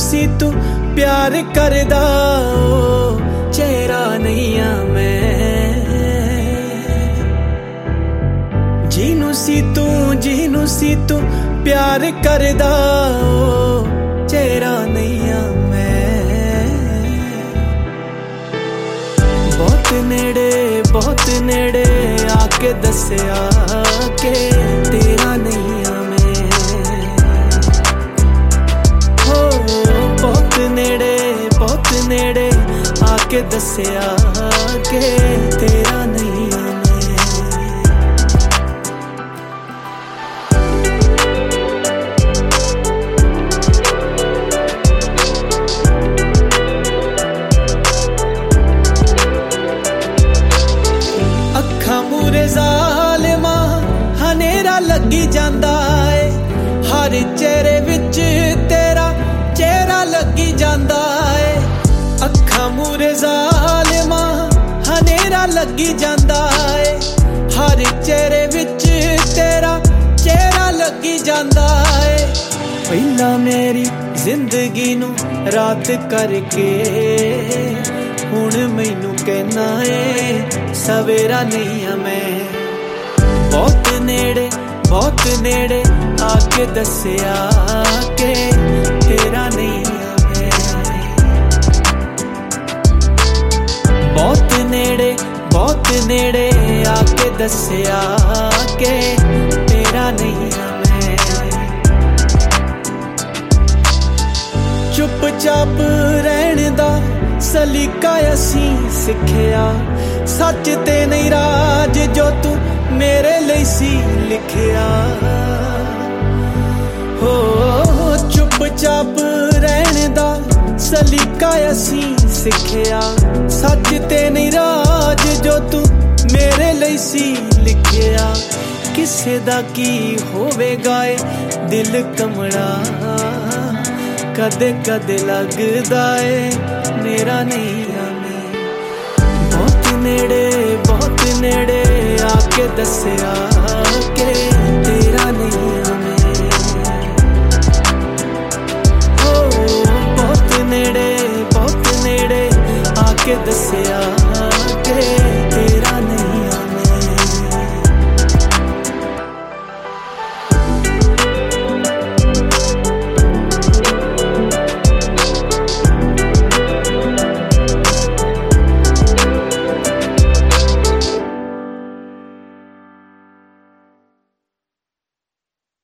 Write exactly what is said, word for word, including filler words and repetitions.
सी तू प्यार करदा ओ चेहरा नहीं आ मैं, जिनू सी तू जिनू सी तू प्यार करदा ओ चेहरा नहीं आ मैं। बहुत नेड़े बहुत नेड़े आके दस्या के तेरा नहीं आ मैं, हो बहुत नेड़े बहुत नेड़े आके दस्या के तेरा नहीं आ मैं। मूरे ज़ालिमा हनेरा लगी जांदा है, हर चेहरे विच तेरा चेहरा लगी जांदा है। अखा मूरे ज़ालिमा हनेरा लगी जांदा है, हर चेहरे विच तेरा चेहरा लगी जांदा है। पहला मेरी जिंदगी नू रात करके हुण मैनू कहना है सवेरा नहीं आ मैं। बहुत नेड़े बहुत नेड़े आके दस्या के तेरा नहीं आ मैं, बहुत नेड़े बहुत नेड़े आके दस्या के तेरा नहीं आ मैं। चुपचाप रहने दा सलीका असीं सिखिया, सच ते नहीं राज जो तू मेरे लिए सी लिखिया। हो चुपचाप रहने दा सलीका असीं सिखिया, सच ते नहीं राज जो तू मेरे लिए सी लिखिया। किसे दा की होवेगा ए दिल कमड़ा, कदे कदे लगदा है मेरा नहीं आ मैं। बहुत नेड़े बहुत नेड़े आके दस्या के तेरा नहीं आ मैं, हो बहुत नेड़े बहुत नेड़े आके दस्या